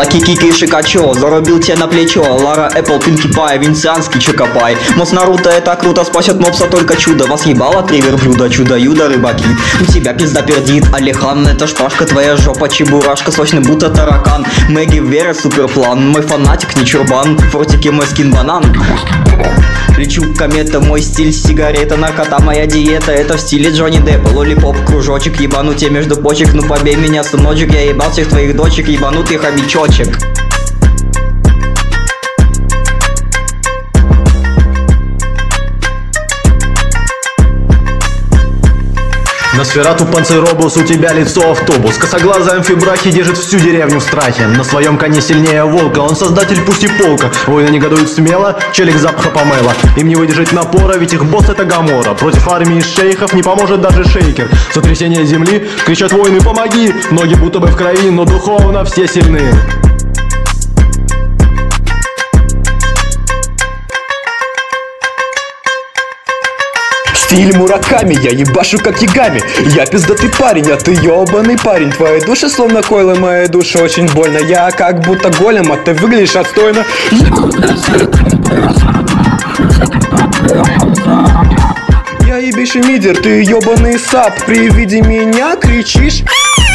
Лаки Кики Шикачо, зарубил тебя на плечо. Лара Эппл, Пинки Пай, венецианский Чокопай. Мост Наруто это круто, спасет мопса только чудо. Вас ебало 3 верблюда, чудо-юдо, рыбаки. У тебя пизда пердит, Алихан, это шпажка, твоя жопа, чебурашка, сочный будто таракан. Мэгги верит в суперплан, мой фанатик не чурбан, в ротике мой скин банан. Лечу комета, мой стиль сигарета, наркота моя диета, это в стиле Джонни Деппа. Лолипоп, кружочек, ебану тебе между почек, ну побей меня, сыночек, я ебал всех твоих дочек, ебанутый хомячочек. Носферату Панцеробус, у тебя лицо автобус. Косоглазый амфибрахи держит всю деревню в страхе. На своем коне сильнее волка, он создатель пусть и полка. Воины негодуют смело, челик запаха помела. Им не выдержать напора, ведь их босс это Гамора. Против армии шейхов не поможет даже шейкер. Сотрясение земли, кричат воины помоги. Ноги будто бы в крови, но духовно все сильны. Стиль Мураками, я ебашу как Ягами. Я пиздатый парень, а ты ебаный парень. Твои души словно койлы, моей душе очень больно. Я как будто голем, а ты выглядишь отстойно. Я ебейший мидер, ты ебаный сап. При виде меня кричишь.